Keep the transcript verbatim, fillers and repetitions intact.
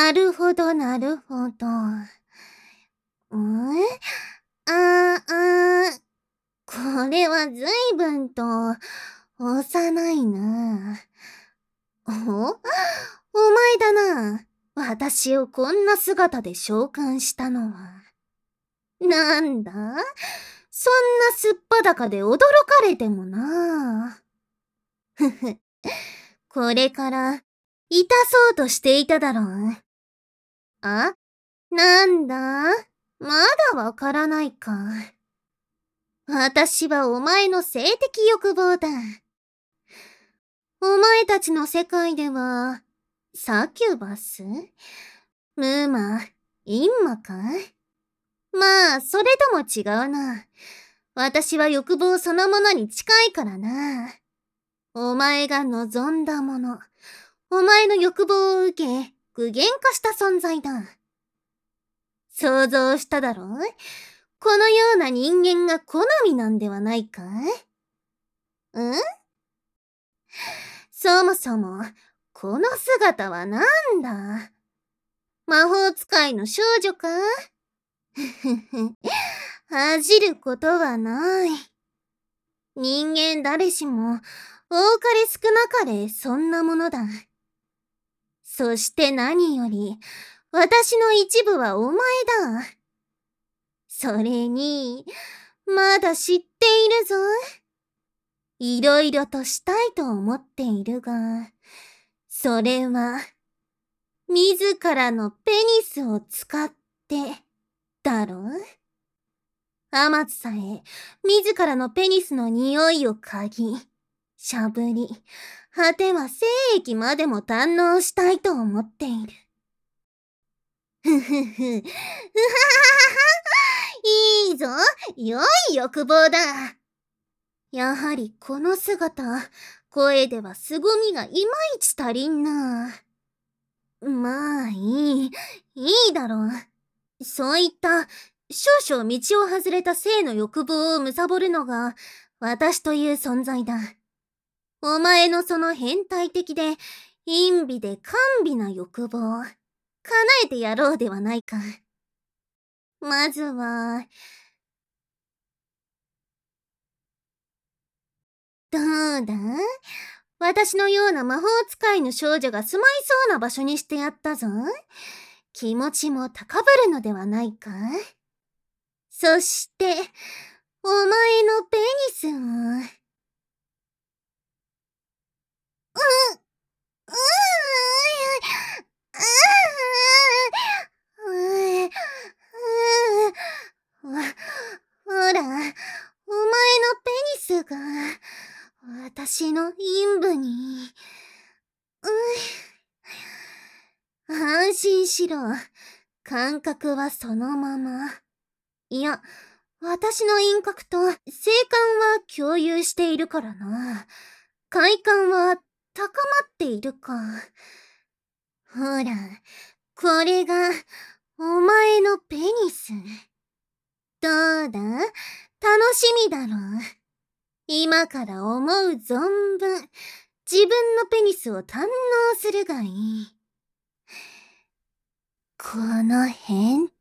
なるほどなるほど。うん？ああ、これはずいぶんと幼いな。お？お前だな。私をこんな姿で召喚したのは。なんだ？そんなすっぱだかで驚かれてもな。ふふ。これから痛そうとしていただろう。あ？なんだ？まだわからないか。私はお前の性的欲望だ。お前たちの世界では、サキュバス？ムーマ、インマか？まあ、それとも違うな。私は欲望そのものに近いからな。お前が望んだもの、お前の欲望を受け、具現化した存在だ。想像しただろう？このような人間が好みなんではないか？うん？そもそも、この姿はなんだ？魔法使いの少女か？ふふふ、恥じることはない。人間誰しも、多かれ少なかれそんなものだ。そして何より、私の一部はお前だ。それに、まだ知っているぞ。いろいろとしたいと思っているが、それは、自らのペニスを使って、だろ？アマツさえ、自らのペニスの匂いを嗅ぎ、しゃぶり、果ては精液までも堪能したいと思っている。ふふふ、うはははは、いいぞ、良い欲望だ。やはりこの姿、声では凄みがいまいち足りんな。まあいい、いいだろう。そういった少々道を外れた性の欲望を貪るのが私という存在だ。お前のその変態的で陰微で甘美な欲望、叶えてやろうではないか。まずは、どうだ？私のような魔法使いの少女が住まいそうな場所にしてやったぞ。気持ちも高ぶるのではないか？そして、お前のペニスを、う、うう、う、う、ほら、お前のペニスが、私の陰部に、う、安心しろ。感覚はそのまま。いや、私の輪郭と性感は共有しているからな。快感は高まっているか。ほら、これが、お前のペニス。どうだ？楽しみだろう。今から思う存分、自分のペニスを堪能するがいい。この変